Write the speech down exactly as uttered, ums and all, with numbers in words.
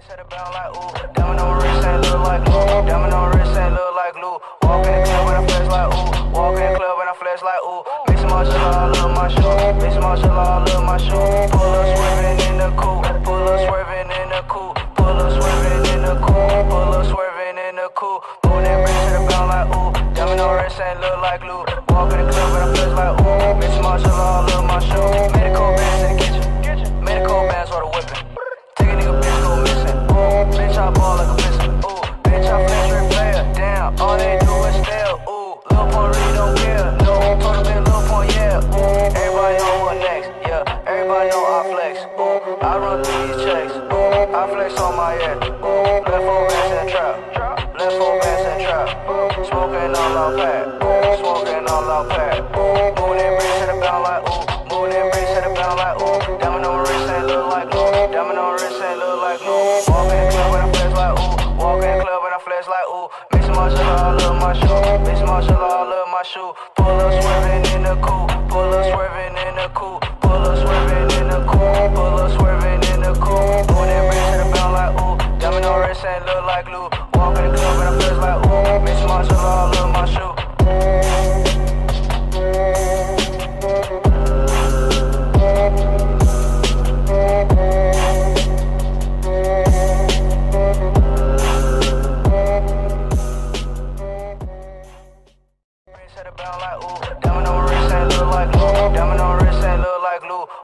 Set it bound like ooh. Diamond on my wrist ain't look like glue. Diamond on my wrist ain't look like glue. Walk in the club and I flex like ooh. Walk in the club and I flex like ooh. Mix my shit all up my shoe. Mix my shit all up my shoe. Pull up swerving in the coupe. Pull up swerving in the coupe. Pull up swerving in the coupe. Pull up swerving in the coupe. Moving that wrist set it bound like ooh. Diamond on my wrist ain't look like glue. Walk in the club and I flex like ooh. Mix my shit all up my shoe. Medical bands in the kitchen. Medical bands for the whipping. Take a nigga bitch go missing. Bitch, I ball like a piston. Ooh, bitch, I flex straight player. Damn, all they do is stale. Ooh, Lil Pump really don't care. No, told him been Lil Pump, yeah. Ooh, everybody know what next. Yeah, everybody know I flex. Ooh, I run through these checks. Ooh, I flex on my head. Ooh, left four bands and trap. Left four bands and trap. Smoking all out pad. Smoking all out pad. Moving that bricks to the bound like ooh. Moving that bricks to the bound like ooh. Diamond on my wrist ain't look like glue. Diamond on my wrist ain't look like glue. Walk in the club and I flex like ooh. Walk in the club and I flex like ooh. Mix my shit all up my shoe. Mix my shit all up my shoe. Pull up swerving in the coupe. Pull up swerving in the coupe. Pull up swerving in the coupe. Pull up swerving in the coupe. Moving that bricks to the bound like ooh. Diamond on my wrist ain't look like glue.